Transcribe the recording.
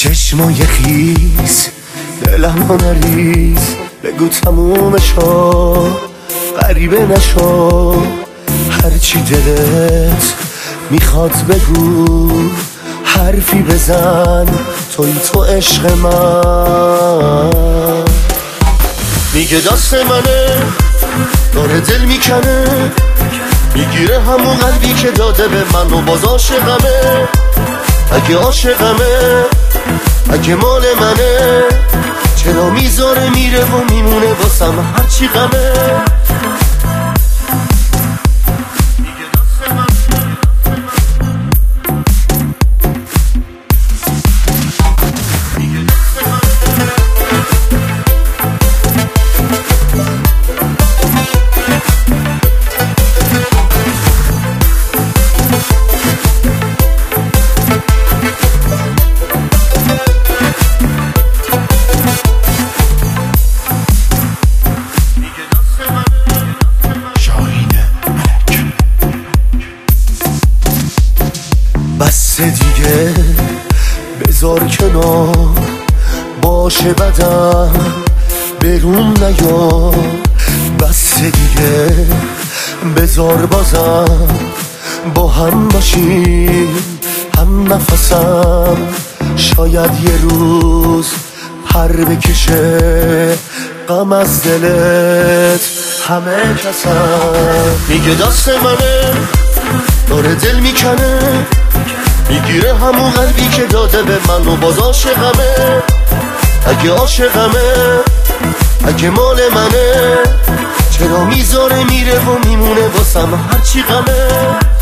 چشمای خیز دلمو نریز، بگو تموم شو غریبه نشو، هرچی دلت میخواد بگو، حرفی بزن توی تو عشق من. میگه دست منه داره دل میکنه، میگیره همون قلبی که داده به من و باز عاشقمه. اگه عاشقمه اگه مال منه، چرا میذاره میره و میمونه واسم هرچی غمه. بس دیگه بذار کنار باشه بدم برون نیا، بس دیگه بذار بازم با هم باشیم هم نفسم. شاید یه روز پر بکشه غم از دلت همه کسم. میگه دست منه داره دل میکنه، میگیره همون قلبی که داده به من و باز عاشقمه. اگه عاشقمه اگه مال منه، چرا میذاره میره و میمونه واسم هرچی غمه.